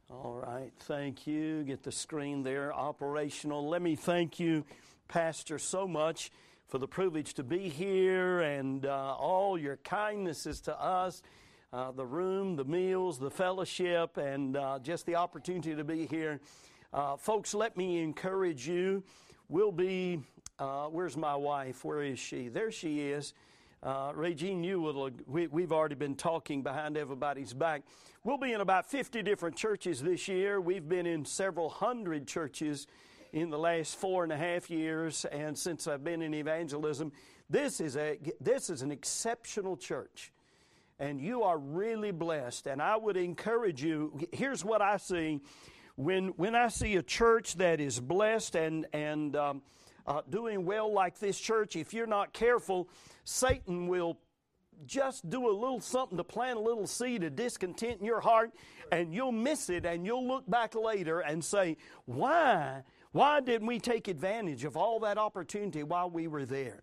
All right, thank you. Get the screen there operational. Let me thank you, Pastor, so much for the privilege to be here and all your kindnesses to us, the room, the meals, the fellowship, and just the opportunity to be here. Folks, let me encourage you. We'll be, where's my wife? Where is she? There she is. Regine, we've already been talking behind everybody's back. We'll be in about 50 different churches this year. We've been in several hundred churches in the last 4.5 years, and since I've been in evangelism, this is an exceptional church, and you are really blessed. And I would encourage you. Here's what I see when I see a church that is blessed and doing well like this church. If you're not careful, Satan will just do a little something to plant a little seed of discontent in your heart, and you'll miss it, and you'll look back later and say, why didn't we take advantage of all that opportunity while we were there?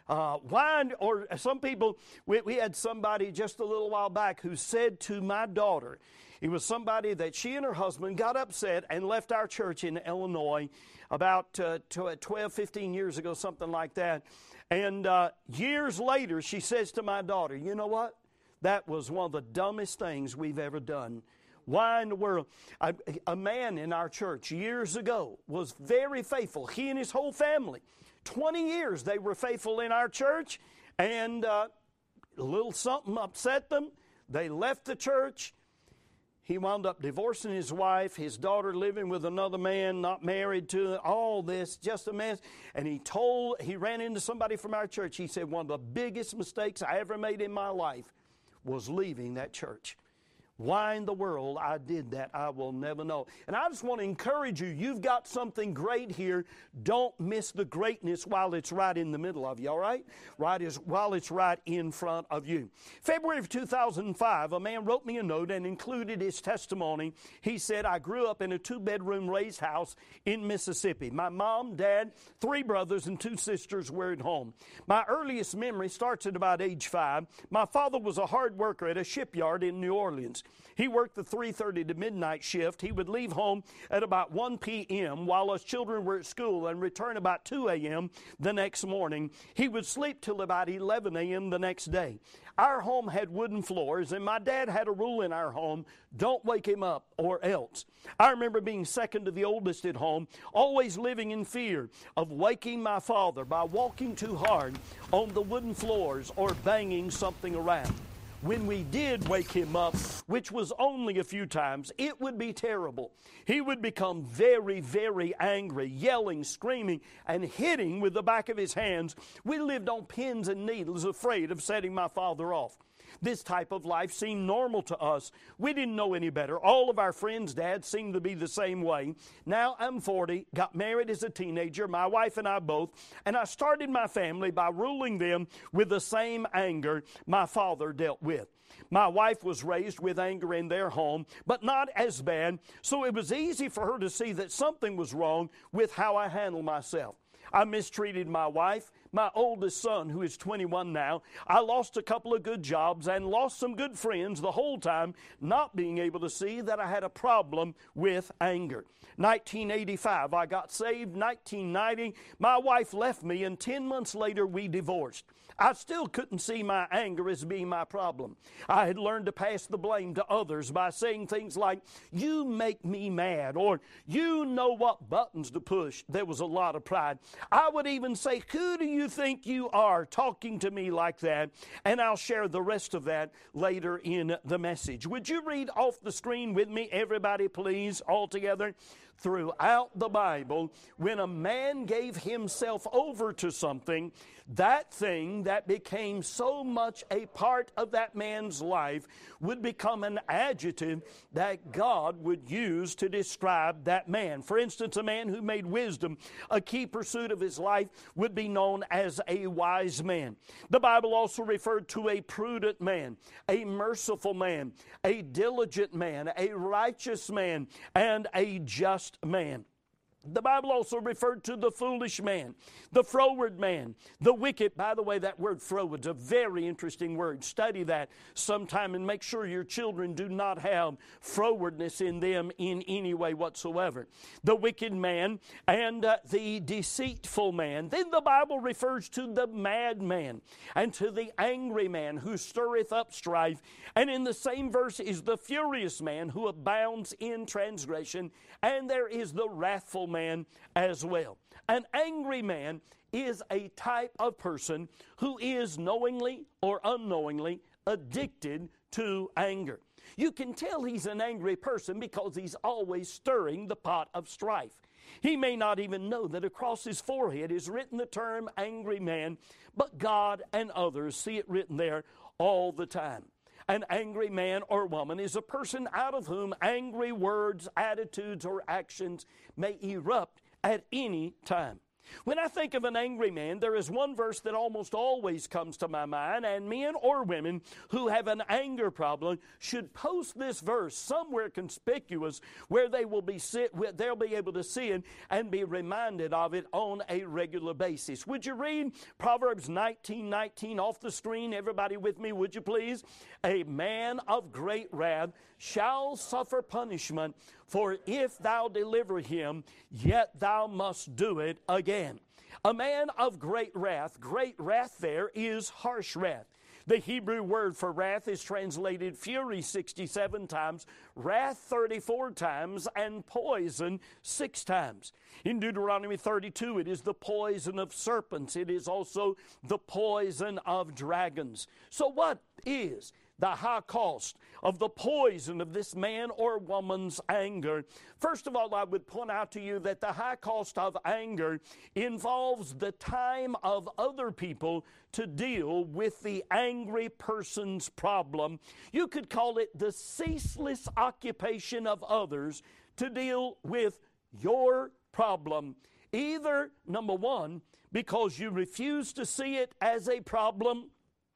Or some people, we had somebody just a little while back who said to my daughter, it was somebody that she and her husband got upset and left our church in Illinois about 12, 15 years ago, something like that. And years later, she says to my daughter, you know what? That was one of the dumbest things we've ever done. Why in the world? A man in our church years ago was very faithful. He and his whole family, 20 years they were faithful in our church, and a little something upset them. They left the church. He wound up divorcing his wife, his daughter living with another man, not married to, all this, just a mess. And he ran into somebody from our church. He said, one of the biggest mistakes I ever made in my life was leaving that church. Why in the world I did that, I will never know. And I just want to encourage you, you've got something great here. Don't miss the greatness while it's right in the middle of you, all right? While it's right in front of you. February of 2005, a man wrote me a note and included his testimony. He said, I grew up in a 2-bedroom raised house in Mississippi. My mom, dad, 3 brothers, and 2 sisters were at home. My earliest memory starts at about age 5. My father was a hard worker at a shipyard in New Orleans. He worked the 3:30 to midnight shift. He would leave home at about 1 p.m. while us children were at school and return about 2 a.m. the next morning. He would sleep till about 11 a.m. the next day. Our home had wooden floors, and my dad had a rule in our home, don't wake him up or else. I remember being second to the oldest at home, always living in fear of waking my father by walking too hard on the wooden floors or banging something around. When we did wake him up, which was only a few times, it would be terrible. He would become very, very angry, yelling, screaming, and hitting with the back of his hands. We lived on pins and needles, afraid of setting my father off. This type of life seemed normal to us. We didn't know any better. All of our friends' dads seemed to be the same way. Now I'm 40, got married as a teenager, my wife and I both, and I started my family by ruling them with the same anger my father dealt with. My wife was raised with anger in their home, but not as bad, so it was easy for her to see that something was wrong with how I handled myself. I mistreated my wife, my oldest son, who is 21 now. I lost a couple of good jobs and lost some good friends the whole time, not being able to see that I had a problem with anger. 1985, I got saved. 1990, my wife left me, and 10 months later, we divorced. I still couldn't see my anger as being my problem. I had learned to pass the blame to others by saying things like, you make me mad, or you know what buttons to push. There was a lot of pride. I would even say, who do you think you are talking to me like that? And I'll share the rest of that later in the message. Would you read off the screen with me, everybody, please, all together? Throughout the Bible, when a man gave himself over to something, that thing that became so much a part of that man's life would become an adjective that God would use to describe that man. For instance, a man who made wisdom a key pursuit of his life would be known as a wise man. The Bible also referred to a prudent man, a merciful man, a diligent man, a righteous man, and a just man. The Bible also referred to the foolish man, the froward man, the wicked. By the way, that word froward is a very interesting word. Study that sometime and make sure your children do not have frowardness in them in any way whatsoever. The wicked man and the deceitful man. Then the Bible refers to the mad man and to the angry man who stirreth up strife. And in the same verse is the furious man who abounds in transgression. And there is the wrathful man as well. An angry man is a type of person who is knowingly or unknowingly addicted to anger. You can tell he's an angry person because he's always stirring the pot of strife. He may not even know that across his forehead is written the term angry man, but God and others see it written there all the time. An angry man or woman is a person out of whom angry words, attitudes, or actions may erupt at any time. When I think of an angry man, there is one verse that almost always comes to my mind, and men or women who have an anger problem should post this verse somewhere conspicuous where they'll be able to see it and be reminded of it on a regular basis. Would you read Proverbs 19:19 off the screen? Everybody with me, would you please? A man of great wrath shall suffer punishment, for if thou deliver him, yet thou must do it again. A man of great wrath there is harsh wrath. The Hebrew word for wrath is translated fury 67 times, wrath 34 times, and poison 6 times. In Deuteronomy 32, it is the poison of serpents. It is also the poison of dragons. So what is the high cost of the poison of this man or woman's anger? First of all, I would point out to you that the high cost of anger involves the time of other people to deal with the angry person's problem. You could call it the ceaseless occupation of others to deal with your problem. Either, number one, because you refuse to see it as a problem,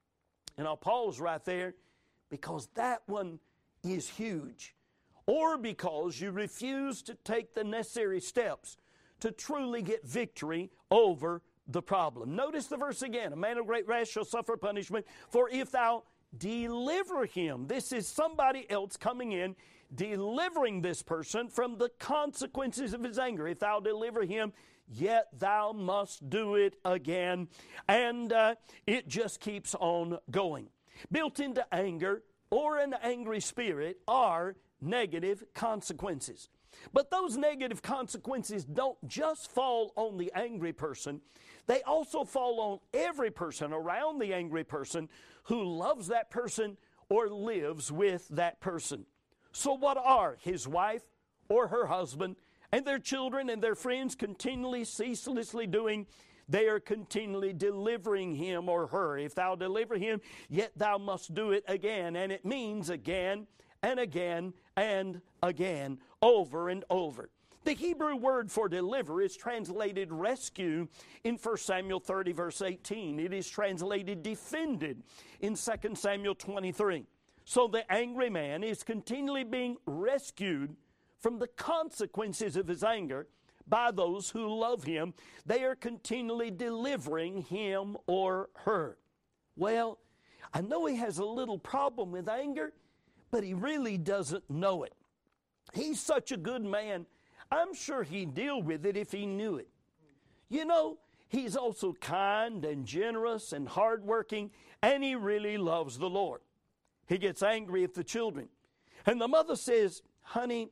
and I'll pause right there, because that one is huge, or because you refuse to take the necessary steps to truly get victory over the problem. Notice the verse again. A man of great wrath shall suffer punishment, for if thou deliver him. This is somebody else coming in, delivering this person from the consequences of his anger. If thou deliver him, yet thou must do it again. And it just keeps on going. Built into anger or an angry spirit are negative consequences. But those negative consequences don't just fall on the angry person. They also fall on every person around the angry person who loves that person or lives with that person. So what are his wife or her husband and their children and their friends continually, ceaselessly doing? They are continually delivering him or her. If thou deliver him, yet thou must do it again. And it means again and again and again, over and over. The Hebrew word for deliver is translated rescue in 1 Samuel 30, verse 18. It is translated defended in 2 Samuel 23. So the angry man is continually being rescued from the consequences of his anger by those who love him. They are continually delivering him or her. Well, I know he has a little problem with anger, but he really doesn't know it. He's such a good man. I'm sure he'd deal with it if he knew it. You know, he's also kind and generous and hardworking, and he really loves the Lord. He gets angry at the children. And the mother says, honey,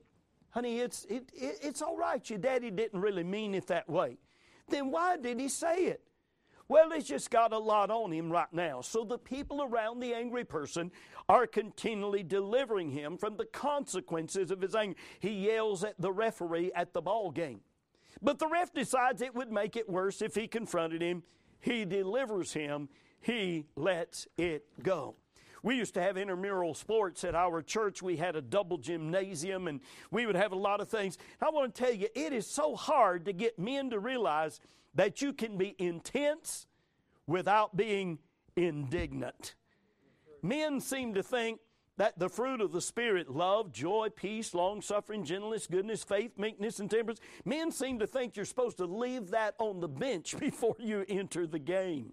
it's all right. Your daddy didn't really mean it that way. Then why did he say it? Well, he's just got a lot on him right now. So the people around the angry person are continually delivering him from the consequences of his anger. He yells at the referee at the ball game. But the ref decides it would make it worse if he confronted him. He delivers him. He lets it go. We used to have intramural sports at our church. We had a double gymnasium, and we would have a lot of things. I want to tell you, it is so hard to get men to realize that you can be intense without being indignant. Men seem to think that the fruit of the Spirit, love, joy, peace, long-suffering, gentleness, goodness, faith, meekness, and temperance, men seem to think you're supposed to leave that on the bench before you enter the game.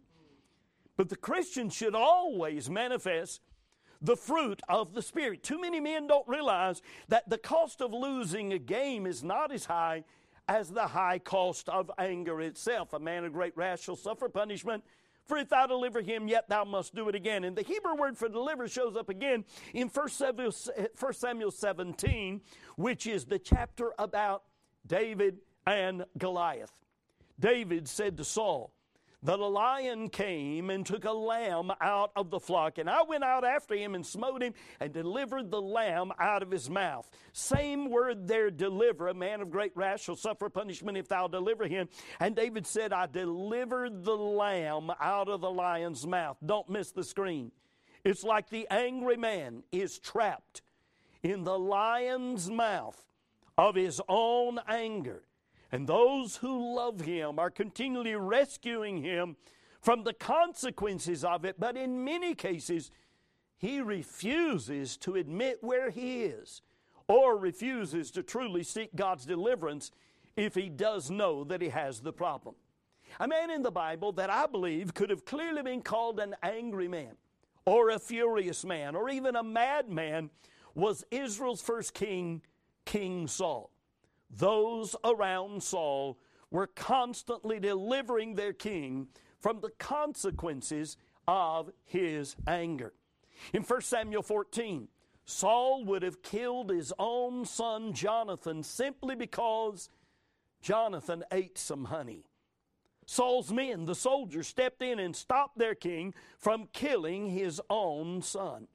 But the Christian should always manifest the fruit of the Spirit. Too many men don't realize that the cost of losing a game is not as high as the high cost of anger itself. A man of great wrath shall suffer punishment, for if thou deliver him, yet thou must do it again. And the Hebrew word for deliver shows up again in 1 Samuel 17, which is the chapter about David and Goliath. David said to Saul that a lion came and took a lamb out of the flock, and I went out after him and smote him and delivered the lamb out of his mouth. Same word there, deliver. A man of great wrath shall suffer punishment if thou deliver him. And David said, I delivered the lamb out of the lion's mouth. Don't miss the screen. It's like the angry man is trapped in the lion's mouth of his own anger. And those who love him are continually rescuing him from the consequences of it. But in many cases, he refuses to admit where he is, or refuses to truly seek God's deliverance if he does know that he has the problem. A man in the Bible that I believe could have clearly been called an angry man, or a furious man, or even a madman, was Israel's first king, King Saul. Those around Saul were constantly delivering their king from the consequences of his anger. In 1 Samuel 14, Saul would have killed his own son Jonathan simply because Jonathan ate some honey. Saul's men, the soldiers, stepped in and stopped their king from killing his own son.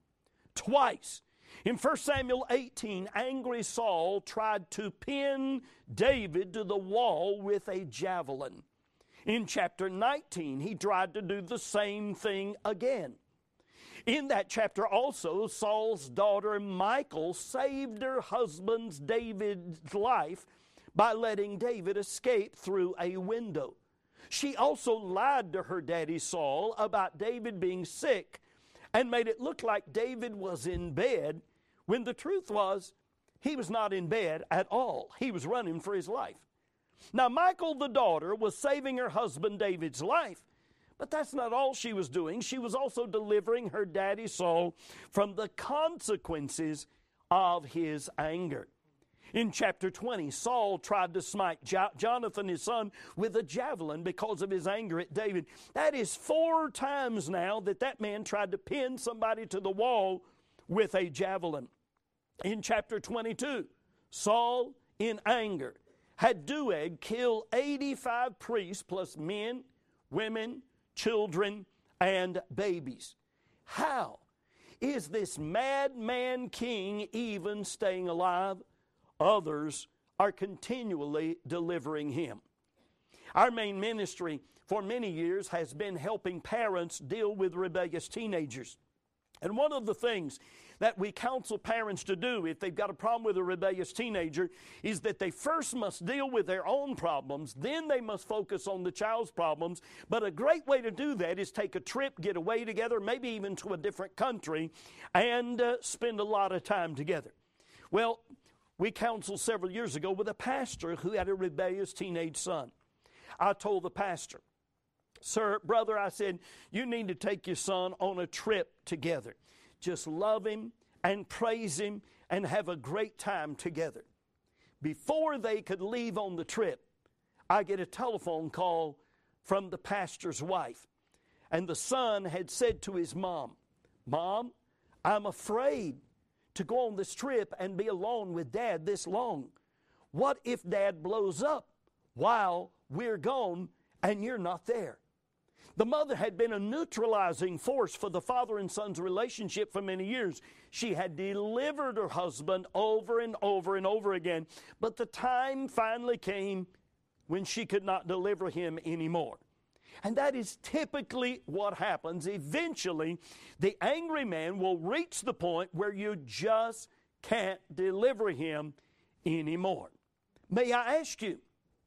Twice, in 1 Samuel 18, angry Saul tried to pin David to the wall with a javelin. In chapter 19, he tried to do the same thing again. In that chapter also, Saul's daughter Michal saved her husband's David's life by letting David escape through a window. She also lied to her daddy Saul about David being sick and made it look like David was in bed, when the truth was he was not in bed at all. He was running for his life. Now, Michal, the daughter, was saving her husband David's life, but that's not all she was doing. She was also delivering her daddy Saul from the consequences of his anger. In chapter 20, Saul tried to smite Jonathan, his son, with a javelin because of his anger at David. That is 4 times now that man tried to pin somebody to the wall with a javelin. In chapter 22, Saul, in anger, had Doeg kill 85 priests plus men, women, children, and babies. How is this madman king even staying alive? Others are continually delivering him. Our main ministry for many years has been helping parents deal with rebellious teenagers. And one of the things that we counsel parents to do if they've got a problem with a rebellious teenager is that they first must deal with their own problems, then they must focus on the child's problems. But a great way to do that is take a trip, get away together, maybe even to a different country, and spend a lot of time together. Well, we counseled several years ago with a pastor who had a rebellious teenage son. I told the pastor, "Sir, brother," I said, "you need to take your son on a trip together. Just love him and praise him and have a great time together." Before they could leave on the trip, I get a telephone call from the pastor's wife. And the son had said to his mom, "Mom, I'm afraid to go on this trip and be alone with Dad this long. What if Dad blows up while we're gone and you're not there?" The mother had been a neutralizing force for the father and son's relationship for many years. She had delivered her husband over and over and over again, but the time finally came when she could not deliver him anymore. And that is typically what happens. Eventually, the angry man will reach the point where you just can't deliver him anymore. May I ask you,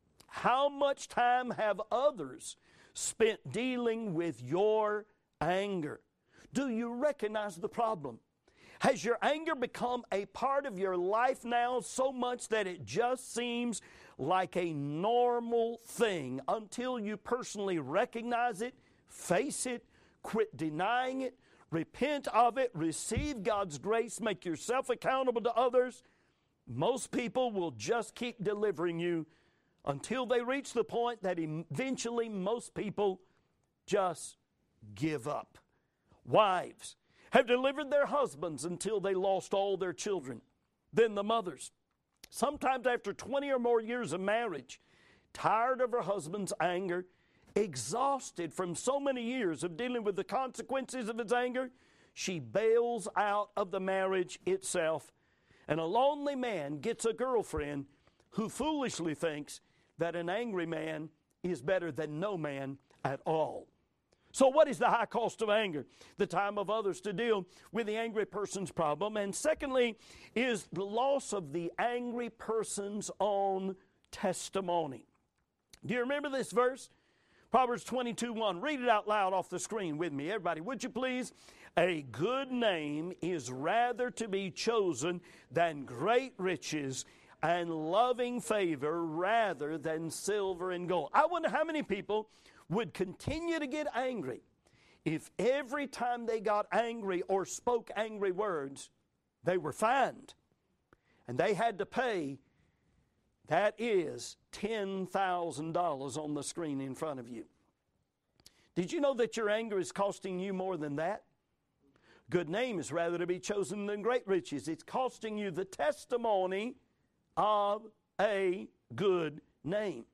how much time have others spent dealing with your anger? Do you recognize the problem? Has your anger become a part of your life now so much that it just seems like a normal thing until you personally recognize it, face it, quit denying it, repent of it, receive God's grace, make yourself accountable to others? Most people will just keep delivering you until they reach the point that eventually most people just give up. Wives have delivered their husbands until they lost all their children. Then the mothers, sometimes after 20 or more years of marriage, tired of her husband's anger, exhausted from so many years of dealing with the consequences of his anger, she bails out of the marriage itself. And a lonely man gets a girlfriend who foolishly thinks that an angry man is better than no man at all. So what is the high cost of anger? The time of others to deal with the angry person's problem. And secondly, is the loss of the angry person's own testimony. Do you remember this verse? Proverbs 22:1. Read it out loud off the screen with me. Everybody, would you please? A good name is rather to be chosen than great riches, and loving favor rather than silver and gold. I wonder how many people would continue to get angry if every time they got angry or spoke angry words, they were fined. And they had to pay, that is $10,000 on the screen in front of you. Did you know that your anger is costing you more than that? Good name is rather to be chosen than great riches. It's costing you the testimony of a good name.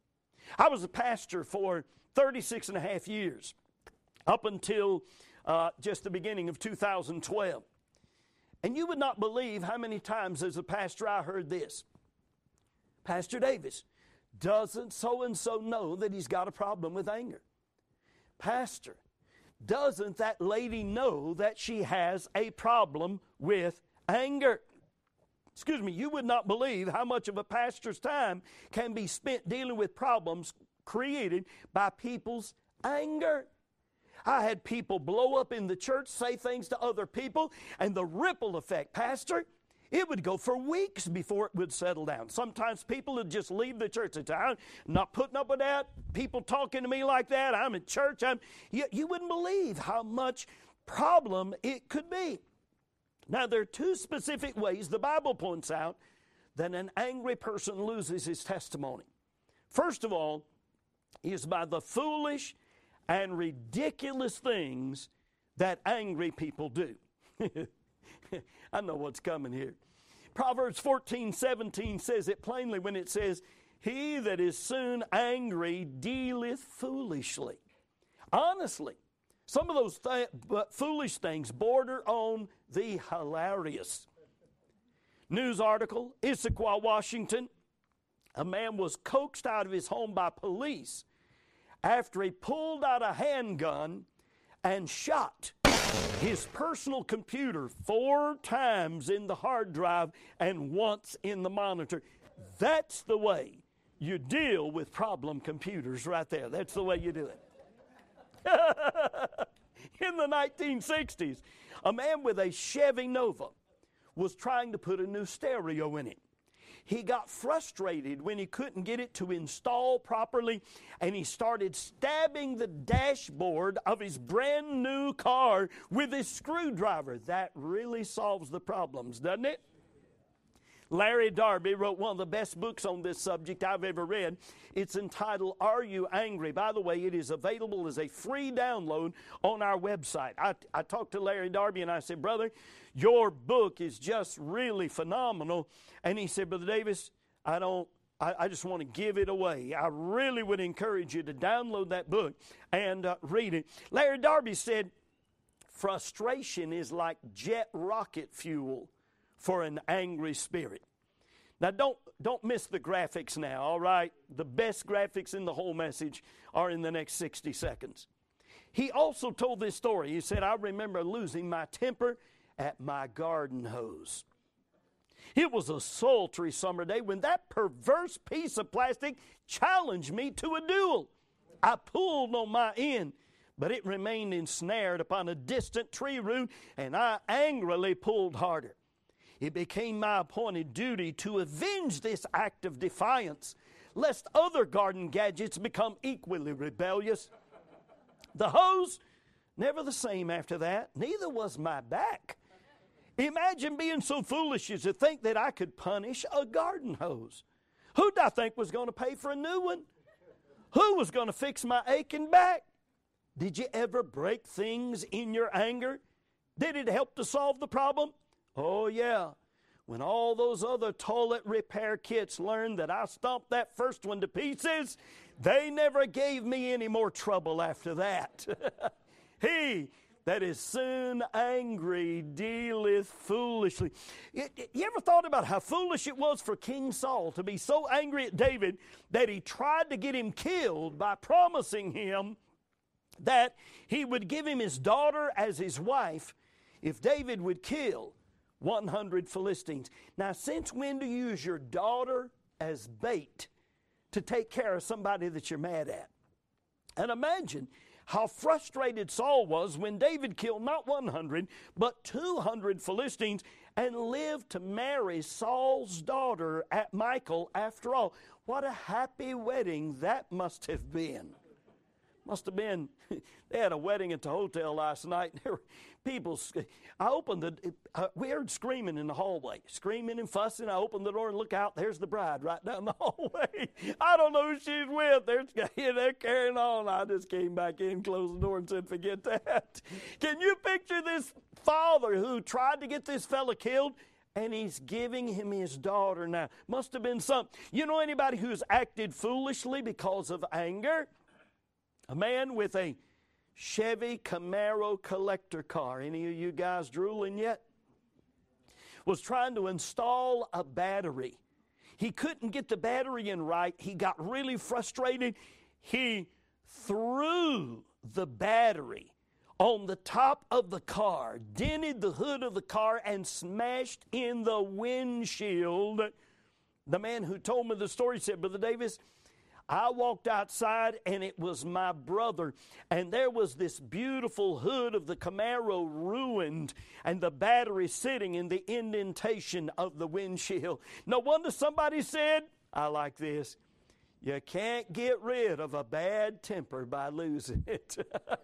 I was a pastor for 36 and a half years, up until just the beginning of 2012. And you would not believe how many times as a pastor I heard this. Pastor Davis, doesn't so-and-so know that he's got a problem with anger? Pastor, doesn't that lady know that she has a problem with anger? Excuse me, you would not believe how much of a pastor's time can be spent dealing with problems created by people's anger. I had people blow up in the church, say things to other people, and the ripple effect, Pastor, it would go for weeks before it would settle down. Sometimes people would just leave the church and say, I'm not putting up with that. People talking to me like that. I'm in church. You wouldn't believe how much problem it could be. Now, there are two specific ways the Bible points out that an angry person loses his testimony. First of all, is by the foolish and ridiculous things that angry people do. I know what's coming here. Proverbs 14:17 says it plainly when it says, he that is soon angry dealeth foolishly. Honestly, some of those foolish things border on the hilarious. News article, Issaquah, Washington. A man was coaxed out of his home by police after he pulled out a handgun and shot his personal computer 4 times in the hard drive and once in the monitor. That's the way you deal with problem computers right there. That's the way you do it. In the 1960s, a man with a Chevy Nova was trying to put a new stereo in it. He got frustrated when he couldn't get it to install properly, and he started stabbing the dashboard of his brand new car with his screwdriver. That really solves the problems, doesn't it? Larry Darby wrote one of the best books on this subject I've ever read. It's entitled, Are You Angry? By the way, it is available as a free download on our website. I talked to Larry Darby and I said, brother, your book is just really phenomenal. And he said, Brother Davis, I just want to give it away. I really would encourage you to download that book and read it. Larry Darby said, frustration is like jet rocket fuel for an angry spirit. Now, don't miss the graphics now, all right? The best graphics in the whole message are in the next 60 seconds. He also told this story. He said, I remember losing my temper at my garden hose. It was a sultry summer day when that perverse piece of plastic challenged me to a duel. I pulled on my end, but it remained ensnared upon a distant tree root, and I angrily pulled harder. It became my appointed duty to avenge this act of defiance, lest other garden gadgets become equally rebellious. The hose, never the same after that, neither was my back. Imagine being so foolish as to think that I could punish a garden hose. Who'd I think was going to pay for a new one? Who was going to fix my aching back? Did you ever break things in your anger? Did it help to solve the problem? Oh, yeah. When all those other toilet repair kits learned that I stomped that first one to pieces, they never gave me any more trouble after that. He that is soon angry dealeth foolishly. You ever thought about how foolish it was for King Saul to be so angry at David that he tried to get him killed by promising him that he would give him his daughter as his wife if David would kill 100 Philistines? Now, since when do you use your daughter as bait to take care of somebody that you're mad at? And imagine how frustrated Saul was when David killed not 100, but 200 Philistines and lived to marry Saul's daughter at Michal after all. What a happy wedding that must have been. Must have been, they had a wedding at the hotel last night. There were people, we heard screaming in the hallway, screaming and fussing. I opened the door and look out, there's the bride right down the hallway. I don't know who she's with. They're carrying on. I just came back in, closed the door and said, forget that. Can you picture this father who tried to get this fella killed? And he's giving him his daughter now. Must have been something. You know anybody who's acted foolishly because of anger? A man with a Chevy Camaro collector car. Any of you guys drooling yet? Was trying to install a battery. He couldn't get the battery in right. He got really frustrated. He threw the battery on the top of the car, dented the hood of the car, and smashed in the windshield. The man who told me the story said, Brother Davis, I walked outside and it was my brother, and there was this beautiful hood of the Camaro ruined and the battery sitting in the indentation of the windshield. No wonder somebody said, I like this, you can't get rid of a bad temper by losing it.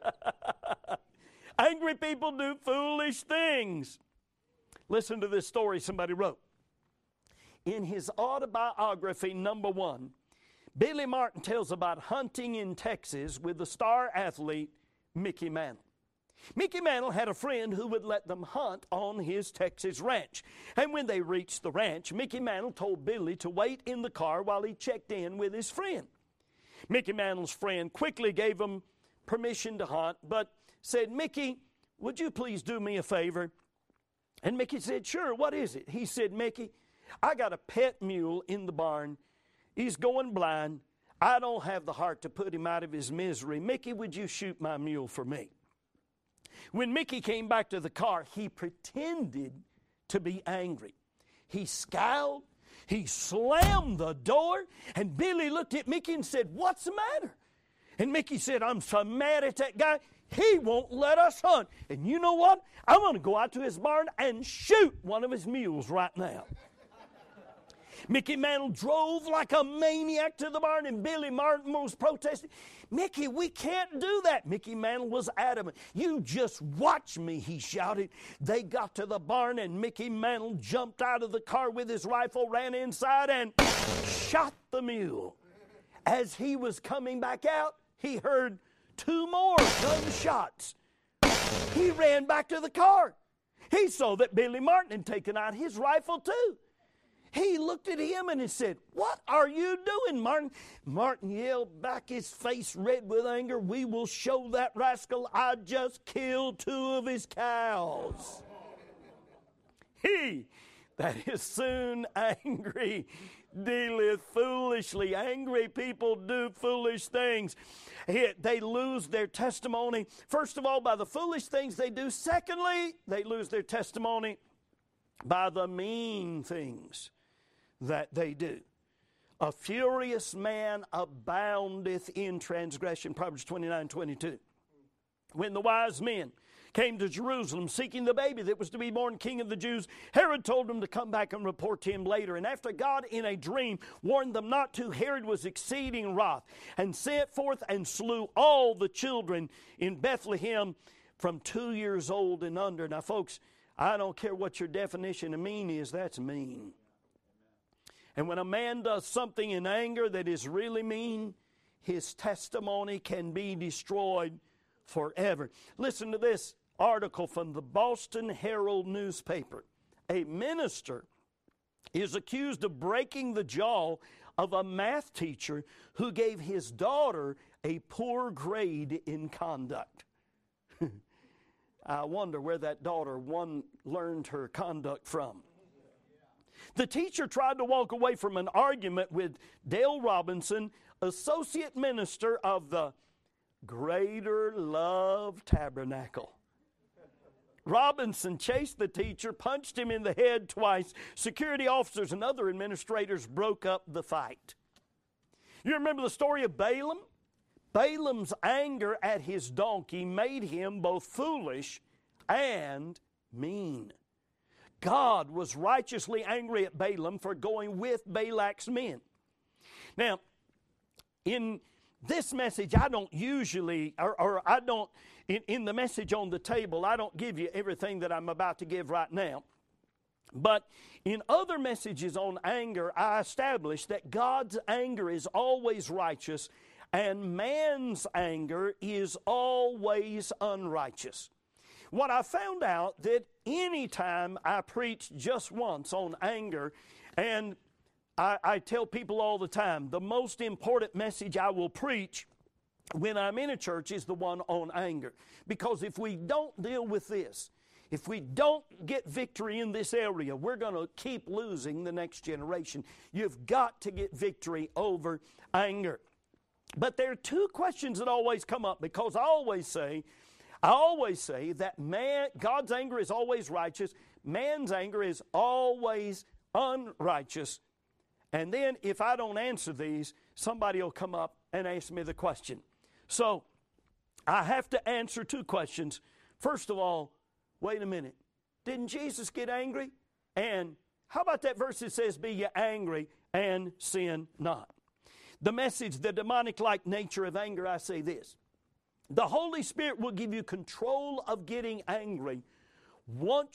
Angry people do foolish things. Listen to this story somebody wrote. In his autobiography, number 1, Billy Martin tells about hunting in Texas with the star athlete Mickey Mantle. Mickey Mantle had a friend who would let them hunt on his Texas ranch. And when they reached the ranch, Mickey Mantle told Billy to wait in the car while he checked in with his friend. Mickey Mantle's friend quickly gave him permission to hunt, but said, Mickey, would you please do me a favor? And Mickey said, sure, what is it? He said, Mickey, I got a pet mule in the barn. He's going blind. I don't have the heart to put him out of his misery. Mickey, would you shoot my mule for me? When Mickey came back to the car, he pretended to be angry. He scowled. He slammed the door. And Billy looked at Mickey and said, what's the matter? And Mickey said, I'm so mad at that guy. He won't let us hunt. And you know what? I'm going to go out to his barn and shoot one of his mules right now. Mickey Mantle drove like a maniac to the barn, and Billy Martin was protesting. Mickey, we can't do that. Mickey Mantle was adamant. You just watch me, he shouted. They got to the barn, and Mickey Mantle jumped out of the car with his rifle, ran inside, and shot the mule. As he was coming back out, he heard 2 more gunshots. He ran back to the car. He saw that Billy Martin had taken out his rifle too. He looked at him and he said, what are you doing, Martin? Martin yelled back, his face red with anger, we will show that rascal I just killed 2 of his cows. He that is soon angry dealeth foolishly. Angry people do foolish things. They lose their testimony, first of all, by the foolish things they do. Secondly, they lose their testimony by the mean things that they do. A furious man aboundeth in transgression. Proverbs 29:22. When the wise men came to Jerusalem seeking the baby that was to be born king of the Jews, Herod told them to come back and report to him later. And after God in a dream warned them not to, Herod was exceeding wroth and sent forth and slew all the children in Bethlehem from 2 years old and under. Now, folks, I don't care what your definition of mean is, that's mean. And when a man does something in anger that is really mean, his testimony can be destroyed forever. Listen to this article from the Boston Herald newspaper. A minister is accused of breaking the jaw of a math teacher who gave his daughter a poor grade in conduct. I wonder where that daughter learned her conduct from. The teacher tried to walk away from an argument with Dale Robinson, associate minister of the Greater Love Tabernacle. Robinson chased the teacher, punched him in the head twice. Security officers and other administrators broke up the fight. You remember the story of Balaam? Balaam's anger at his donkey made him both foolish and mean. God was righteously angry at Balaam for going with Balak's men. Now, in this message, I don't usually, in the message on the table, I don't give you everything that I'm about to give right now. But in other messages on anger, I establish that God's anger is always righteous and man's anger is always unrighteous. What I found out that anytime I preach just once on anger, and I tell people all the time, the most important message I will preach when I'm in a church is the one on anger. Because if we don't deal with this, if we don't get victory in this area, we're going to keep losing the next generation. You've got to get victory over anger. But there are two questions that always come up, because I always say that God's anger is always righteous, man's anger is always unrighteous. And then if I don't answer these, somebody will come up and ask me the question. So I have to answer two questions. First of all, wait a minute. Didn't Jesus get angry? And how about that verse that says, be ye angry and sin not? The message, the demonic-like nature of anger, I say this. The Holy Spirit will give you control of getting angry. But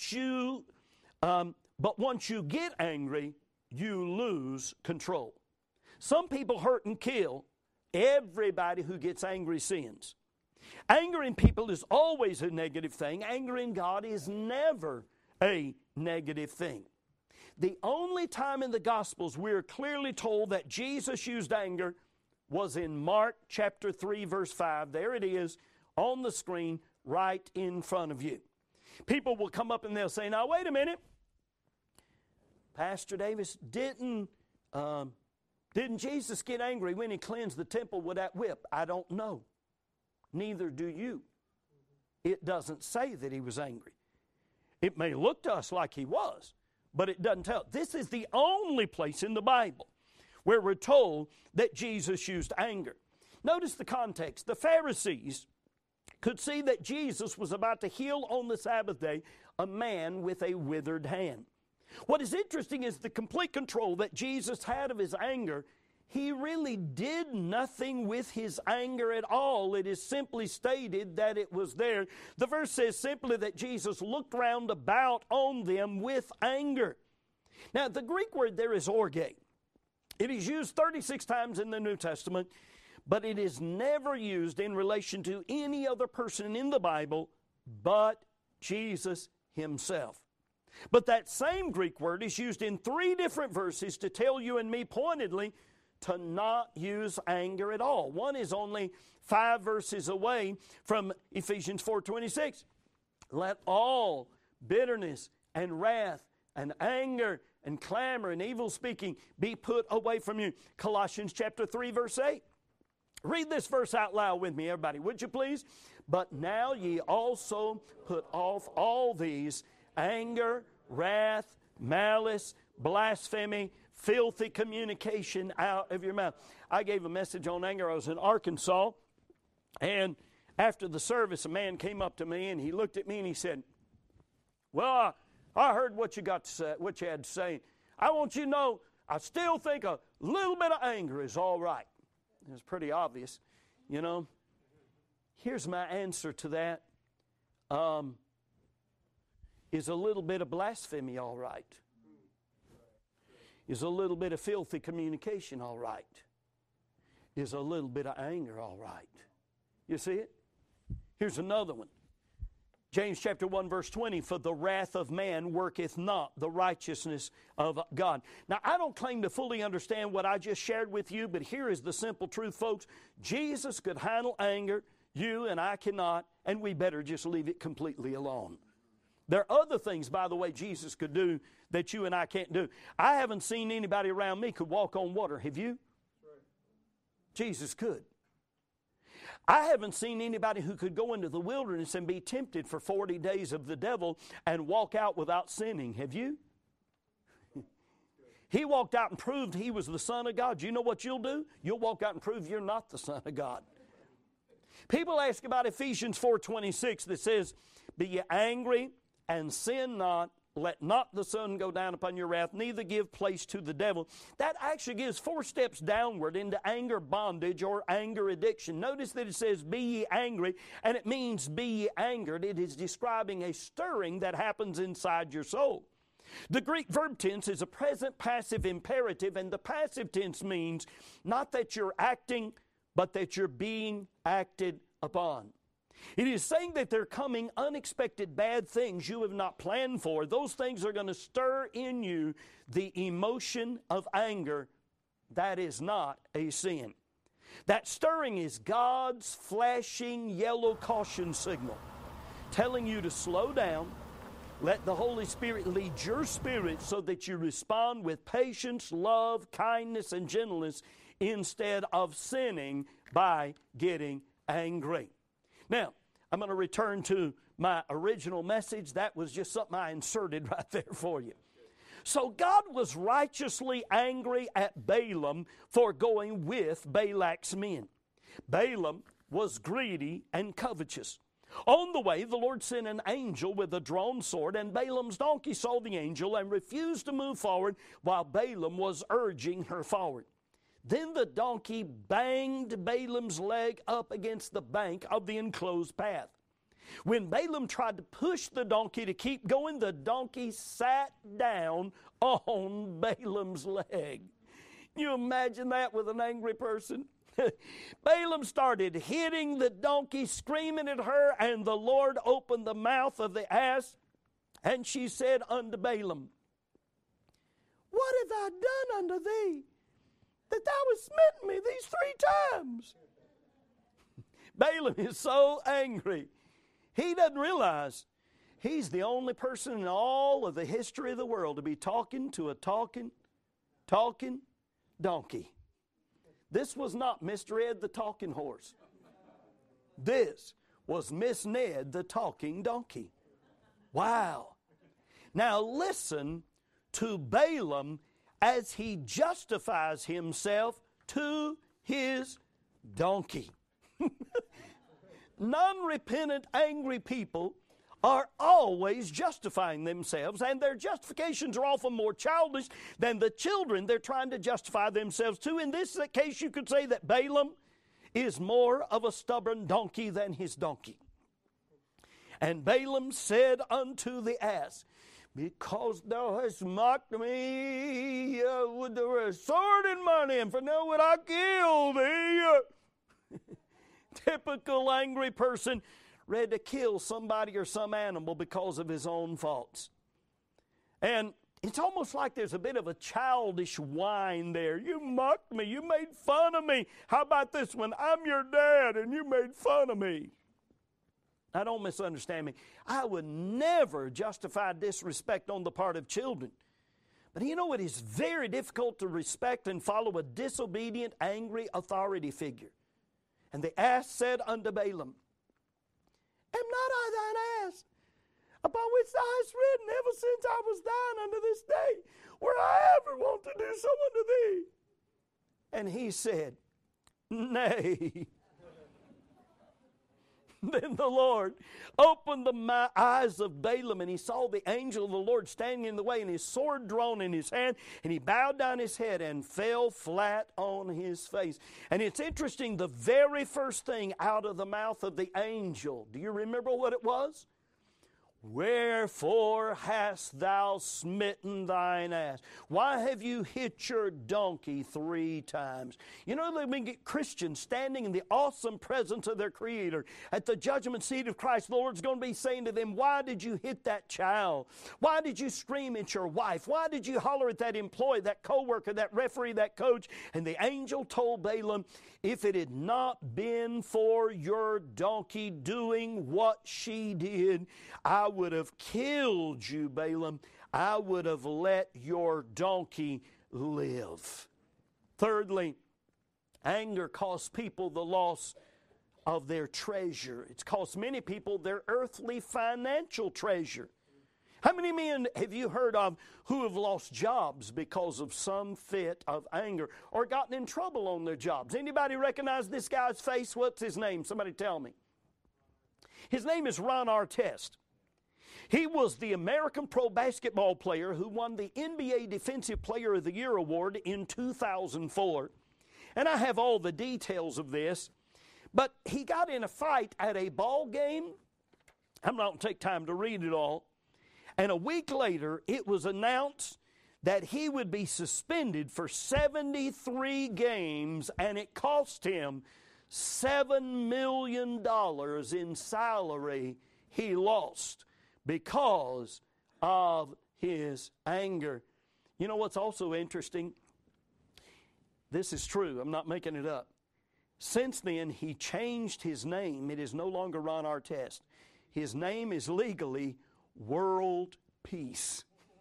once you get angry, you lose control. Some people hurt and kill. Everybody who gets angry sins. Angering people is always a negative thing. Angering God is never a negative thing. The only time in the Gospels we're clearly told that Jesus used anger was in Mark chapter 3, verse 5. There it is on the screen right in front of you. People will come up and they'll say, now wait a minute. Pastor Davis, didn't Jesus get angry when he cleansed the temple with that whip? I don't know. Neither do you. It doesn't say that he was angry. It may look to us like he was, but it doesn't tell. This is the only place in the Bible where we're told that Jesus used anger. Notice the context. The Pharisees could see that Jesus was about to heal on the Sabbath day a man with a withered hand. What is interesting is the complete control that Jesus had of his anger. He really did nothing with his anger at all. It is simply stated that it was there. The verse says simply that Jesus looked round about on them with anger. Now, the Greek word there is orge. It is used 36 times in the New Testament, but it is never used in relation to any other person in the Bible but Jesus himself. But that same Greek word is used in 3 different verses to tell you and me pointedly to not use anger at all. One is only 5 verses away from Ephesians 4:26. Let all bitterness and wrath and anger and clamor and evil speaking be put away from you. Colossians chapter 3, verse 8. Read this verse out loud with me, everybody, would you please? But now ye also put off all these: anger, wrath, malice, blasphemy, filthy communication out of your mouth. I gave a message on anger. I was in Arkansas, and After the service, a man came up to me and he looked at me and he said, "Well, I heard what you got to say, what you had to say. I want you to know I still think a little bit of anger is all right." It was pretty obvious, you know. Here's my answer to that. Is a little bit of blasphemy all right? Is a little bit of filthy communication all right? Is a little bit of anger all right? You see it? Here's another one. James chapter 1 verse 20, "For the wrath of man worketh not the righteousness of God." Now, I don't claim to fully understand what I just shared with you, but here is the simple truth, folks. Jesus could handle anger. You and I cannot, and we better just leave it completely alone. There are other things, by the way, Jesus could do that you and I can't do. I haven't seen anybody around me could walk on water. Have you? Jesus could. I haven't seen anybody who could go into the wilderness and be tempted for 40 days of the devil and walk out without sinning. Have you? He walked out and proved he was the Son of God. You know what you'll do? You'll walk out and prove you're not the Son of God. People ask about Ephesians 4:26 that says, "Be ye angry and sin not. Let not the sun go down upon your wrath, neither give place to the devil." That actually gives 4 steps downward into anger bondage or anger addiction. Notice that it says, "Be ye angry," and it means be ye angered. It is describing a stirring that happens inside your soul. The Greek verb tense is a present passive imperative, and the passive tense means not that you're acting, but that you're being acted upon. It is saying that there are coming unexpected bad things you have not planned for. Those things are going to stir in you the emotion of anger. That is not a sin. That stirring is God's flashing yellow caution signal, telling you to slow down, let the Holy Spirit lead your spirit so that you respond with patience, love, kindness, and gentleness instead of sinning by getting angry. Now, I'm going to return to my original message. That was just something I inserted right there for you. So God was righteously angry at Balaam for going with Balak's men. Balaam was greedy and covetous. On the way, the Lord sent an angel with a drawn sword, and Balaam's donkey saw the angel and refused to move forward while Balaam was urging her forward. Then the donkey banged Balaam's leg up against the bank of the enclosed path. When Balaam tried to push the donkey to keep going, the donkey sat down on Balaam's leg. You imagine that with an angry person? Balaam started hitting the donkey, screaming at her, and the Lord opened the mouth of the ass, and she said unto Balaam, "What have I done unto thee, that thou hast smitten me these 3 times? Balaam is so angry. He doesn't realize he's the only person in all of the history of the world to be talking to a talking donkey. This was not Mr. Ed the talking horse. This was Miss Ned the talking donkey. Wow. Now listen to Balaam as he justifies himself to his donkey. Non-repentant, angry people are always justifying themselves, and their justifications are often more childish than the children they're trying to justify themselves to. In this case, you could say that Balaam is more of a stubborn donkey than his donkey. And Balaam said unto the ass, "Because thou hast mocked me with the sword in mine hand, for now would I kill thee." Typical angry person ready to kill somebody or some animal because of his own faults. And it's almost like there's a bit of a childish whine there. "You mocked me. You made fun of me. How about this one? I'm your dad and you made fun of me." Now, don't misunderstand me. I would never justify disrespect on the part of children. But you know, it is very difficult to respect and follow a disobedient, angry authority figure. And the ass said unto Balaam, "Am not I thine ass, upon which thou hast ridden ever since I was thine unto this day? Were I ever wont to do so unto thee?" And he said, "Nay." Then the Lord opened the eyes of Balaam, and he saw the angel of the Lord standing in the way, and his sword drawn in his hand, and he bowed down his head and fell flat on his face. And it's interesting, the very first thing out of the mouth of the angel, do you remember what it was? Wherefore hast thou smitten thine ass? Why have you hit your donkey 3 times? You know, they get Christians standing in the awesome presence of their Creator at the judgment seat of Christ. The Lord's going to be saying to them, why did you hit that child? Why did you scream at your wife? Why did you holler at that employee, that co-worker, that referee, that coach? And the angel told Balaam, if it had not been for your donkey doing what she did, I would have killed you, Balaam. I would have let your donkey live. Thirdly, anger costs people the loss of their treasure. It's cost many people their earthly financial treasure. How many men have you heard of who have lost jobs because of some fit of anger or gotten in trouble on their jobs? Anybody recognize this guy's face? What's his name? Somebody tell me. His name is Ron Artest. He was the American pro basketball player who won the NBA Defensive Player of the Year award in 2004. And I have all the details of this. But he got in a fight at a ball game. I'm not going to take time to read it all. And a week later, it was announced that he would be suspended for 73 games, and it cost him $7 million in salary he lost because of his anger. You know what's also interesting? This is true. I'm not making it up. Since then, he changed his name. It is no longer Ron Artest. His name is legally World Peace.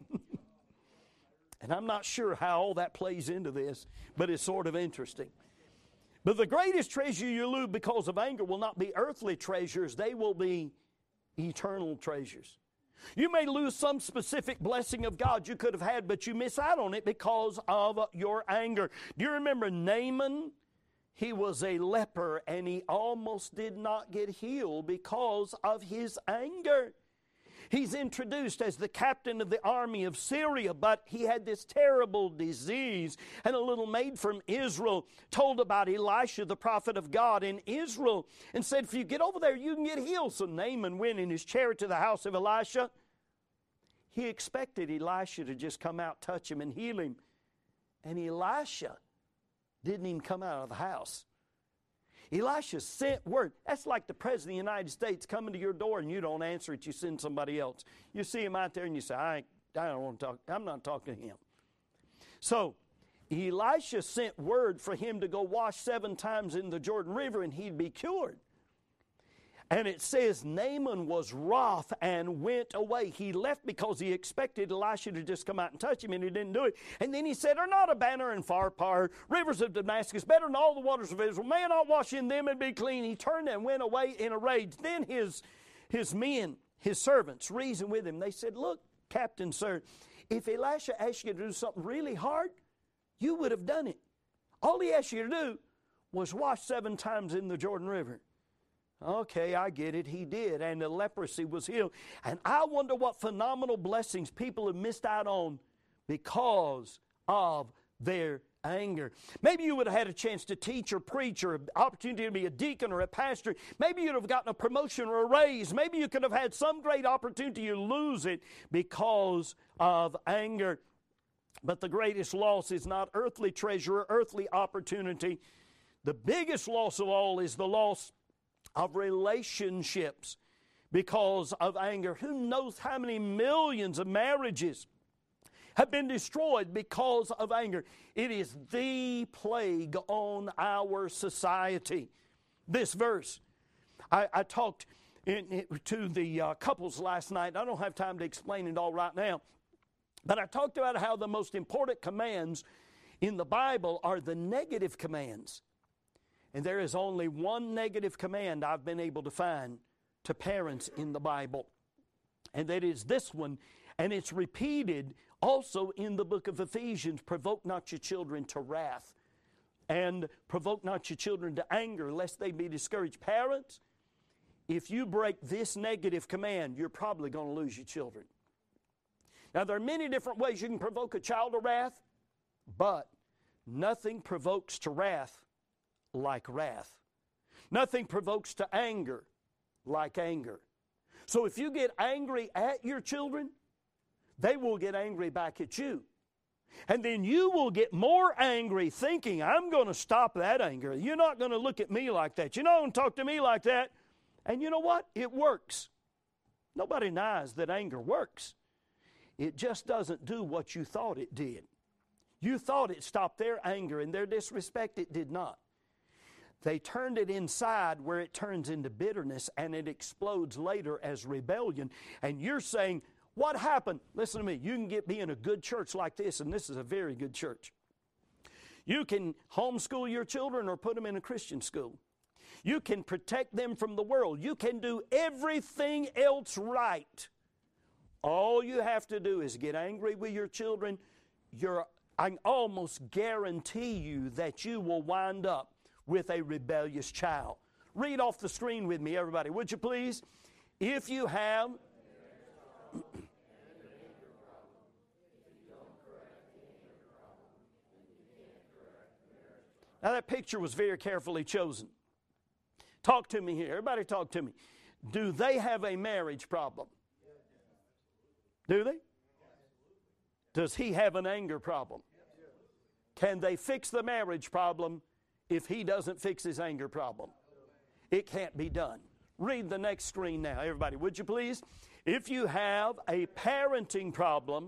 And I'm not sure how all that plays into this, but it's sort of interesting. But the greatest treasure you lose because of anger will not be earthly treasures. They will be eternal treasures. You may lose some specific blessing of God you could have had, but you miss out on it because of your anger. Do you remember Naaman? He was a leper, and he almost did not get healed because of his anger. He's introduced as the captain of the army of Syria, but he had this terrible disease. And a little maid from Israel told about Elisha, the prophet of God in Israel, and said, if you get over there, you can get healed. So Naaman went in his chariot to the house of Elisha. He expected Elisha to just come out, touch him, and heal him. And Elisha didn't even come out of the house. Elisha sent word. That's like the President of the United States coming to your door and you don't answer it, you send somebody else. You see him out there and you say, I don't want to talk. I'm not talking to him. So Elisha sent word for him to go wash 7 times in the Jordan River and he'd be cured. And it says Naaman was wroth and went away. He left because he expected Elisha to just come out and touch him, and he didn't do it. And then he said, are not Abana and Pharpar, rivers of Damascus, better than all the waters of Israel? May I not wash in them and be clean? He turned and went away in a rage. Then his men, his servants, reasoned with him. They said, look, Captain, sir, if Elisha asked you to do something really hard, you would have done it. All he asked you to do was wash 7 times in the Jordan River. Okay, I get it. He did, and the leprosy was healed. And I wonder what phenomenal blessings people have missed out on because of their anger. Maybe you would have had a chance to teach or preach or an opportunity to be a deacon or a pastor. Maybe you'd have gotten a promotion or a raise. Maybe you could have had some great opportunity. You lose it because of anger. But the greatest loss is not earthly treasure or earthly opportunity. The biggest loss of all is the loss of relationships because of anger. Who knows how many millions of marriages have been destroyed because of anger? It is the plague on our society. This verse, I talked to the couples last night. I don't have time to explain it all right now, but I talked about how the most important commands in the Bible are the negative commands. And there is only one negative command I've been able to find to parents in the Bible. And that is this one. And it's repeated also in the book of Ephesians. Provoke not your children to wrath. And provoke not your children to anger, lest they be discouraged. Parents, if you break this negative command, you're probably going to lose your children. Now, there are many different ways you can provoke a child to wrath, but nothing provokes to wrath like wrath. Nothing provokes to anger like anger. So if you get angry at your children, they will get angry back at you. And then you will get more angry thinking, I'm going to stop that anger. You're not going to look at me like that. You're not going to talk to me like that. And you know what? It works. Nobody denies that anger works. It just doesn't do what you thought it did. You thought it stopped their anger and their disrespect. It did not. They turned it inside where it turns into bitterness and it explodes later as rebellion. And you're saying, what happened? Listen to me. You can be in a good church like this, and this is a very good church. You can homeschool your children or put them in a Christian school. You can protect them from the world. You can do everything else right. All you have to do is get angry with your children. I almost guarantee you that you will wind up with a rebellious child. Read off the screen with me, everybody, would you please? If you have... Now that picture was very carefully chosen. Talk to me here. Everybody talk to me. Do they have a marriage problem? Do they? Does he have an anger problem? Can they fix the marriage problem if he doesn't fix his anger problem? It can't be done. Read the next screen now, everybody, would you please? If you have a parenting problem,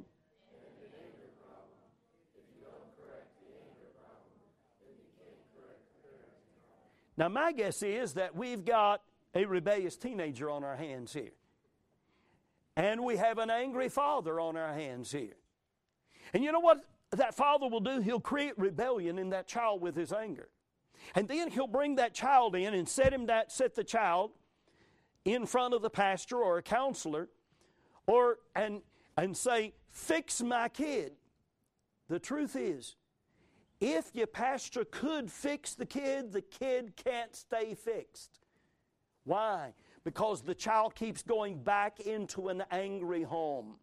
now my guess is that we've got a rebellious teenager on our hands here. And we have an angry father on our hands here. And you know what that father will do? He'll create rebellion in that child with his anger. And then he'll bring that child in and set the child in front of the pastor or a counselor and say, fix my kid. The truth is, if your pastor could fix the kid can't stay fixed. Why? Because the child keeps going back into an angry home.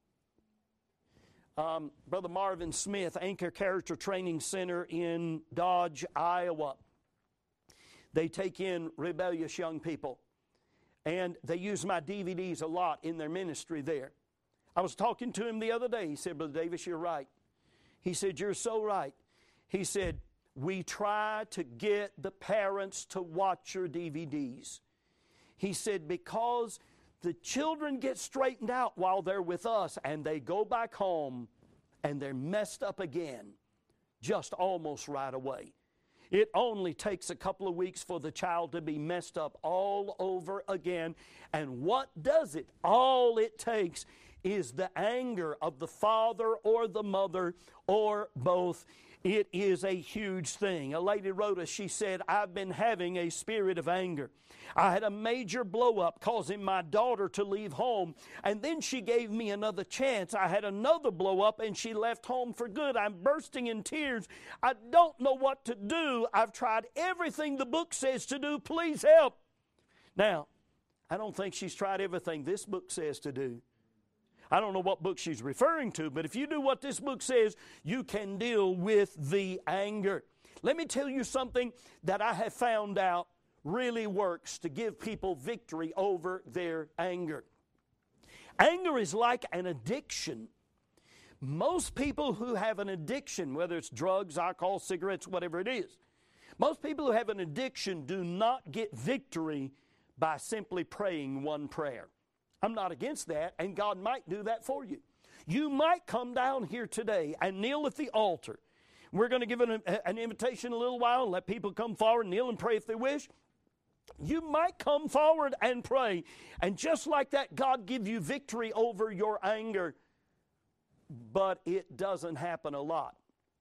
Brother Marvin Smith, Anchor Character Training Center in Dodge, Iowa. They take in rebellious young people. And they use my DVDs a lot in their ministry there. I was talking to him the other day. He said, Brother Davis, you're right. He said, you're so right. He said, we try to get the parents to watch your DVDs. He said, because the children get straightened out while they're with us and they go back home and they're messed up again just almost right away. It only takes a couple of weeks for the child to be messed up all over again. And what does it? All it takes is the anger of the father or the mother or both. It is a huge thing. A lady wrote us, she said, I've been having a spirit of anger. I had a major blow up causing my daughter to leave home, and then she gave me another chance. I had another blow up and she left home for good. I'm bursting in tears. I don't know what to do. I've tried everything the book says to do. Please help. Now, I don't think she's tried everything this book says to do. I don't know what book she's referring to, but if you do what this book says, you can deal with the anger. Let me tell you something that I have found out really works to give people victory over their anger. Anger is like an addiction. Most people who have an addiction, whether it's drugs, alcohol, cigarettes, whatever it is, most people who have an addiction do not get victory by simply praying one prayer. I'm not against that, and God might do that for you. You might come down here today and kneel at the altar. We're going to give an invitation in a little while and let people come forward, kneel and pray if they wish. You might come forward and pray, and just like that, God give you victory over your anger, but it doesn't happen a lot.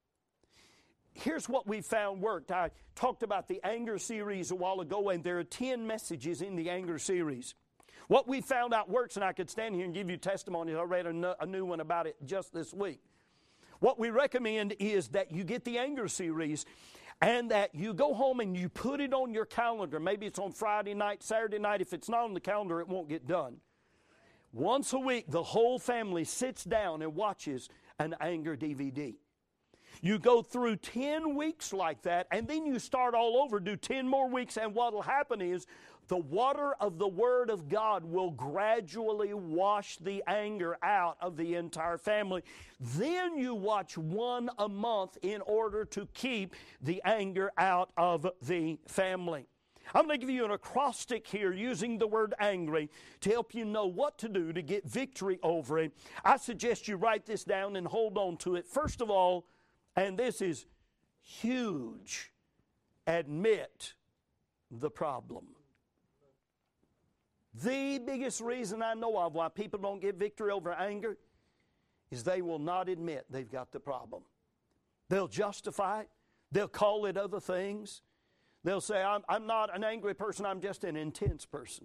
Here's what we found worked. I talked about the anger series a while ago, and there are 10 messages in the anger series. What we found out works, and I could stand here and give you testimonies. I read a new one about it just this week. What we recommend is that you get the anger series, And that you go home and you put it on your calendar. Maybe it's on Friday night, Saturday night. If it's not on the calendar, it won't get done. Once a week, the whole family sits down and watches an anger DVD. You go through 10 weeks like that, and then you start all over, do 10 more weeks, and what will happen is the water of the Word of God will gradually wash the anger out of the entire family. Then you watch one a month in order to keep the anger out of the family. I'm going to give you an acrostic here using the word angry to help you know what to do to get victory over it. I suggest you write this down and hold on to it. First of all, and this is huge, admit the problem. The biggest reason I know of why people don't get victory over anger is they will not admit they've got the problem. They'll justify it. They'll call it other things. They'll say, I'm not an angry person, I'm just an intense person.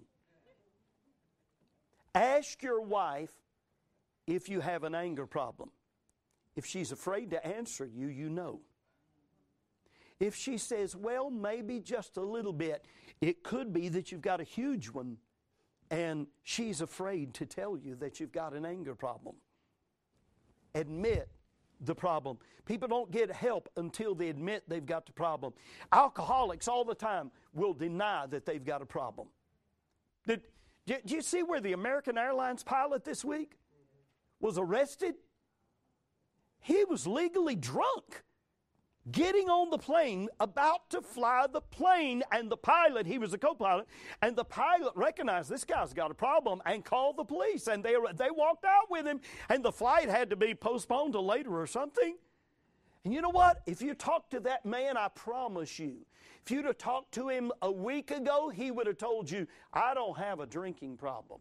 Ask your wife if you have an anger problem. If she's afraid to answer you, you know. If she says, well, maybe just a little bit, it could be that you've got a huge one, and she's afraid to tell you that you've got an anger problem. Admit the problem. People don't get help until they admit they've got the problem. Alcoholics all the time will deny that they've got a problem. Did you see where the American Airlines pilot this week was arrested? He was legally drunk, getting on the plane, about to fly the plane, and the pilot, he was a co-pilot, and the pilot recognized this guy's got a problem and called the police, and they walked out with him, and the flight had to be postponed till later or something. And you know what? If you talk to that man, I promise you, if you'd have talked to him a week ago, he would have told you, I don't have a drinking problem.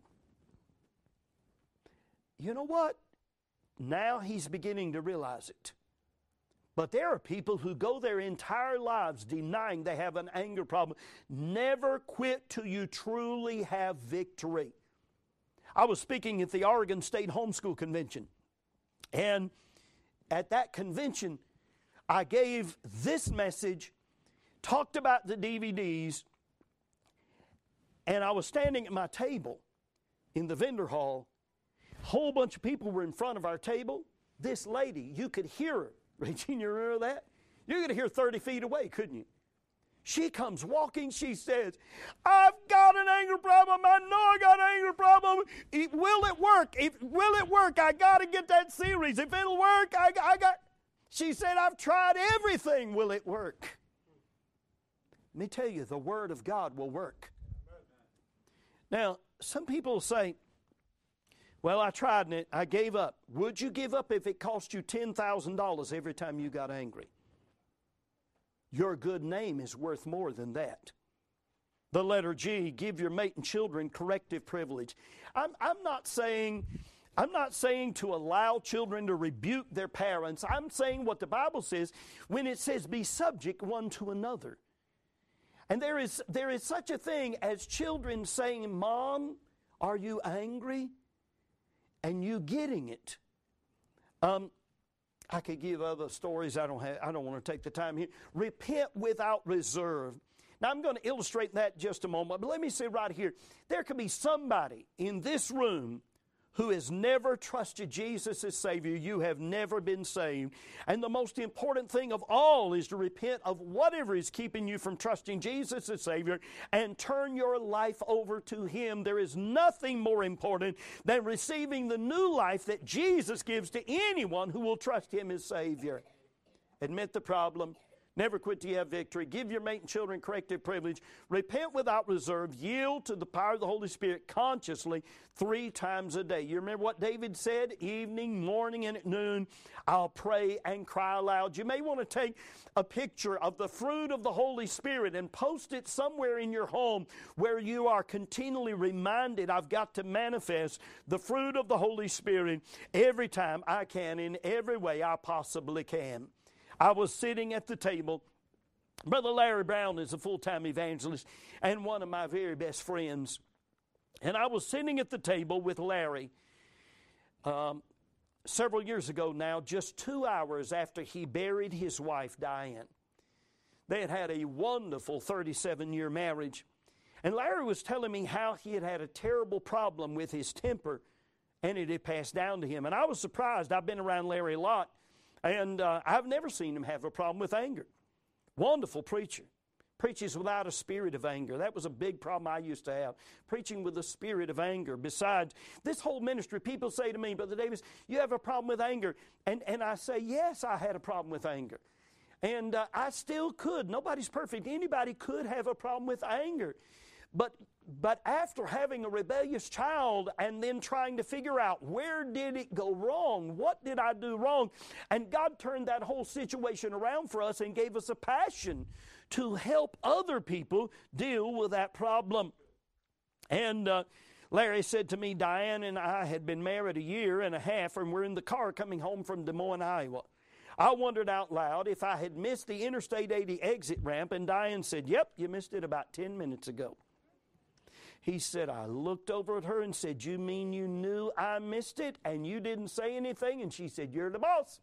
You know what? Now he's beginning to realize it. But there are people who go their entire lives denying they have an anger problem. Never quit till you truly have victory. I was speaking at the Oregon State Homeschool Convention. And at that convention, I gave this message, talked about the DVDs, and I was standing at my table in the vendor hall. A whole bunch of people were in front of our table. This lady, you could hear her. Regina, you remember that? You could hear 30 feet away, couldn't you? She comes walking. She says, I've got an anger problem. I know I got an anger problem. Will it work? Will it work? I got to get that series. If it'll work, I got... She said, I've tried everything. Will it work? Let me tell you, the Word of God will work. Now, some people say, well, I tried and I gave up. Would you give up if it cost you $10,000 every time you got angry? Your good name is worth more than that. The letter G, give your mate and children corrective privilege. I'm not saying to allow children to rebuke their parents. I'm saying what the Bible says when it says be subject one to another. And there is such a thing as children saying, Mom, are you angry? And you getting it. I could give other stories. I don't want to take the time here. Repent without reserve. Now I'm going to illustrate that in just a moment. But let me say right here, there could be somebody in this room who has never trusted Jesus as Savior. You have never been saved. And the most important thing of all is to repent of whatever is keeping you from trusting Jesus as Savior and turn your life over to Him. There is nothing more important than receiving the new life that Jesus gives to anyone who will trust Him as Savior. Admit the problem. Never quit till you have victory. Give your mate and children corrective privilege. Repent without reserve. Yield to the power of the Holy Spirit consciously 3 times a day. You remember what David said? Evening, morning, and at noon, I'll pray and cry aloud. You may want to take a picture of the fruit of the Holy Spirit and post it somewhere in your home where you are continually reminded, I've got to manifest the fruit of the Holy Spirit every time I can, in every way I possibly can. I was sitting at the table. Brother Larry Brown is a full-time evangelist and one of my very best friends. And I was sitting at the table with Larry several years ago now, just 2 hours after he buried his wife, Diane. They had had a wonderful 37-year marriage. And Larry was telling me how he had had a terrible problem with his temper, and it had passed down to him. And I was surprised. I've been around Larry a lot, and I've never seen him have a problem with anger. Wonderful preacher. Preaches without a spirit of anger. That was a big problem I used to have. Preaching with a spirit of anger. Besides, this whole ministry, people say to me, Brother Davis, you have a problem with anger. And I say, yes, I had a problem with anger. And I still could. Nobody's perfect. Anybody could have a problem with anger. But after having a rebellious child and then trying to figure out where did it go wrong, what did I do wrong, and God turned that whole situation around for us and gave us a passion to help other people deal with that problem. And Larry said to me, Diane and I had been married a year and a half, and we're in the car coming home from Des Moines, Iowa. I wondered out loud if I had missed the Interstate 80 exit ramp, and Diane said, yep, you missed it about 10 minutes ago. He said, I looked over at her and said, you mean you knew I missed it and you didn't say anything? And she said, you're the boss.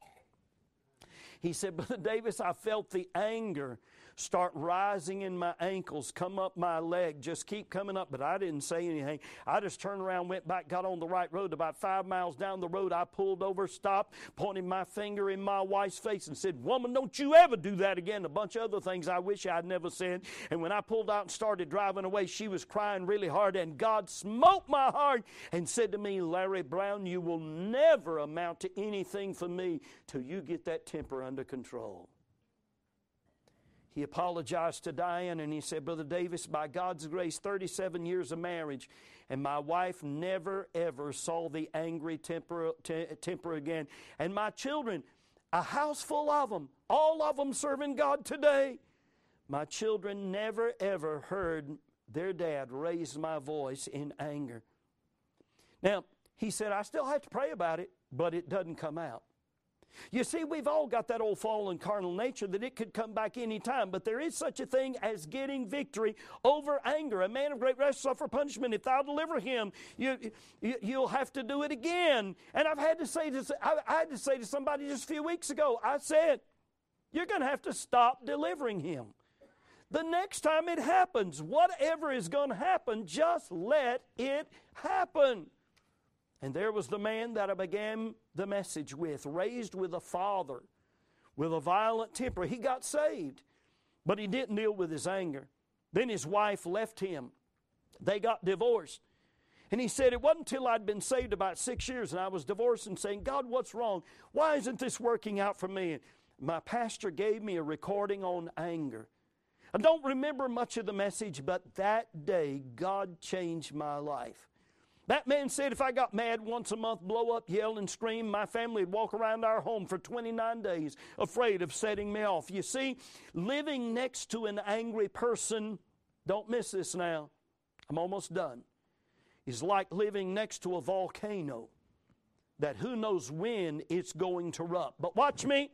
He said, Brother Davis, I felt the anger start rising in my ankles, come up my leg, just keep coming up, but I didn't say anything. I just turned around, went back, got on the right road. About 5 miles down the road, I pulled over, stopped, pointed my finger in my wife's face and said, woman, don't you ever do that again. A bunch of other things I wish I'd never said. And when I pulled out and started driving away, she was crying really hard, and God smote my heart and said to me, Larry Brown, you will never amount to anything for me till you get that temper under control. He apologized to Diane and he said, Brother Davis, by God's grace, 37 years of marriage, and my wife never ever saw the angry temper again. And my children, a house full of them, all of them serving God today, my children never ever heard their dad raise my voice in anger. Now, he said, I still have to pray about it, but it doesn't come out. You see, we've all got that old fallen carnal nature that it could come back any time, but there is such a thing as getting victory over anger. A man of great wrath suffer punishment. If thou deliver him, you'll have to do it again. And I had to say to somebody just a few weeks ago, I said, you're going to have to stop delivering him. The next time it happens, whatever is going to happen, just let it happen. And there was the man that I began the message with, raised with a father with a violent temper. He got saved, but he didn't deal with his anger. Then his wife left him. They got divorced. And he said, it wasn't until I'd been saved about 6 years and I was divorced and saying, God, what's wrong? Why isn't this working out for me? And my pastor gave me a recording on anger. I don't remember much of the message, but that day God changed my life. That man said if I got mad once a month, blow up, yell, and scream, my family would walk around our home for 29 days afraid of setting me off. You see, living next to an angry person, don't miss this now, I'm almost done, is like living next to a volcano that who knows when it's going to erupt. But watch me.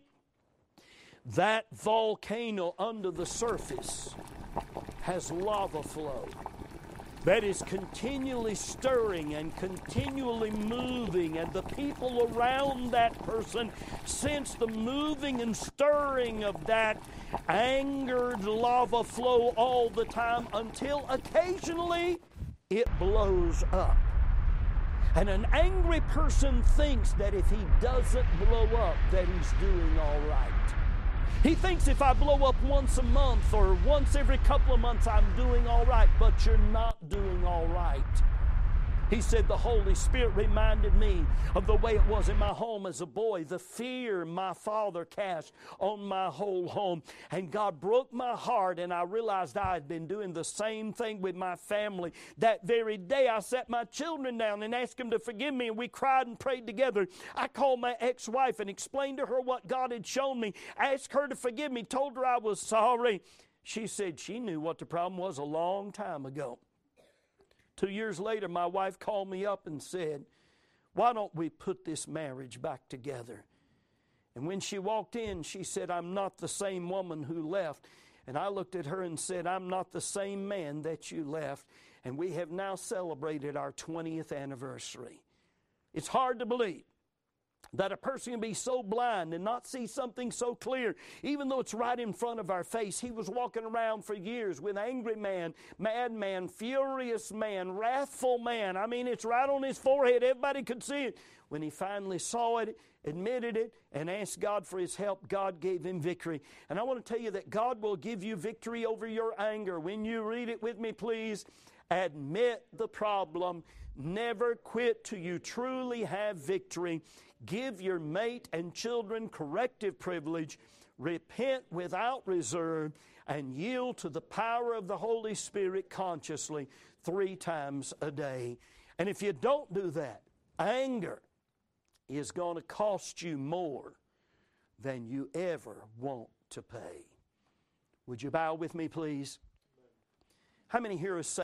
That volcano under the surface has lava flow that is continually stirring and continually moving, and the people around that person sense the moving and stirring of that angered lava flow all the time until occasionally it blows up. And an angry person thinks that if he doesn't blow up, that he's doing all right. He thinks if I blow up once a month or once every couple of months, I'm doing all right, but you're not doing all right. He said the Holy Spirit reminded me of the way it was in my home as a boy, the fear my father cast on my whole home. And God broke my heart, and I realized I had been doing the same thing with my family. That very day, I sat my children down and asked them to forgive me, and we cried and prayed together. I called my ex-wife and explained to her what God had shown me, asked her to forgive me, told her I was sorry. She said she knew what the problem was a long time ago. 2 years later, my wife called me up and said, why don't we put this marriage back together? And when she walked in, she said, I'm not the same woman who left. And I looked at her and said, I'm not the same man that you left. And we have now celebrated our 20th anniversary. It's hard to believe. That a person can be so blind and not see something so clear, even though it's right in front of our face. He was walking around for years with angry man, madman, furious man, wrathful man. I mean, it's right on his forehead. Everybody could see it. When he finally saw it, admitted it, and asked God for His help, God gave him victory. And I want to tell you that God will give you victory over your anger. When you read it with me, please, admit the problem. Never quit till you truly have victory. Give your mate and children corrective privilege. Repent without reserve and yield to the power of the Holy Spirit consciously 3 times a day. And if you don't do that, anger is going to cost you more than you ever want to pay. Would you bow with me, please? How many here are saved?